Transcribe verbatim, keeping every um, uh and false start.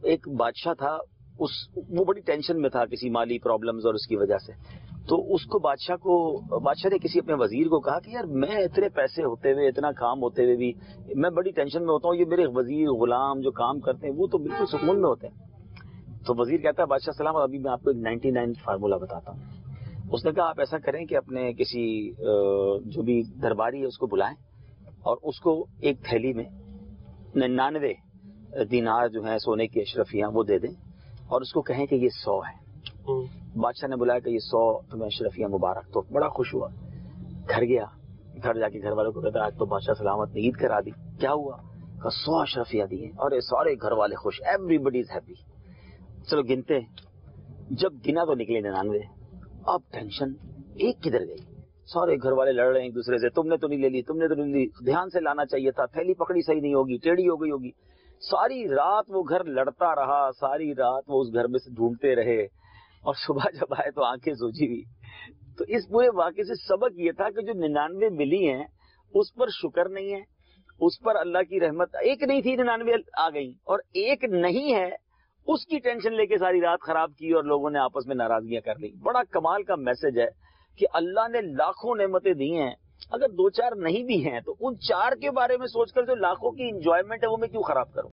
ایک بادشاہ تھا, اس وہ بڑی ٹینشن میں تھا کسی مالی پرابلمز اور اس کی وجہ سے. تو اس کو بادشاہ کو بادشاہ نے کسی اپنے وزیر کو کہا کہ یار میں اتنے پیسے ہوتے ہوئے, اتنا کام ہوتے ہوئے بھی میں بڑی ٹینشن میں ہوتا ہوں, یہ میرے وزیر غلام جو کام کرتے ہیں وہ تو بالکل سکون میں ہوتے ہیں. تو وزیر کہتا ہے بادشاہ سلام, ابھی میں آپ کو ایک نائنٹی نائن فارمولا بتاتا ہوں. اس نے کہا آپ ایسا کریں کہ اپنے کسی جو بھی درباری ہے اس کو بلائیں اور اس کو ایک تھیلی میں ننانوے دینار جو ہیں سونے کی اشرفیاں وہ دے دیں اور اس کو کہیں کہ یہ سو ہے. بادشاہ نے بلایا کہ یہ سو تمہیں اشرفیاں مبارک. تو بڑا خوش ہوا, گھر گیا, گھر جا کے گھر والوں کو کہتا آج تو بادشاہ سلامت نے عید کرا دی. کیا ہوا؟ کہ سو اشرفیاں دی ہیں اور سارے گھر والے خوش, ایوری بڈی از ہیپی. چلو گنتے, جب گنا تو نکلے ننانوے. اب ٹینشن ایک کدھر گئی, سارے گھر والے لڑ رہے ہیں ایک دوسرے سے, تم نے تو نہیں لے لی, تم نے تو نہیں لی, دھیان سے لانا چاہیے تھا, تھیلی پکڑی صحیح نہیں ہوگی, ٹیڑھی ہو گئی ہوگی. ساری رات وہ گھر لڑتا رہا, ساری رات وہ اس گھر میں سے ڈھونڈتے رہے اور صبح جب آئے تو آنکھیں سوجی ہوئی. تو اس پورے واقعے سے سبق یہ تھا کہ جو ننانوے ملی ہیں اس پر شکر نہیں ہے, اس پر اللہ کی رحمت, ایک نہیں تھی ننانوے آ گئی, اور ایک نہیں ہے اس کی ٹینشن لے کے ساری رات خراب کی اور لوگوں نے آپس میں ناراضگیاں کر لی. بڑا کمال کا میسج ہے کہ اللہ نے لاکھوں نعمتیں دی ہیں, اگر دو چار نہیں بھی ہیں تو ان چار کے بارے میں سوچ کر جو لاکھوں کی انجوائمنٹ ہے وہ میں کیوں خراب کروں.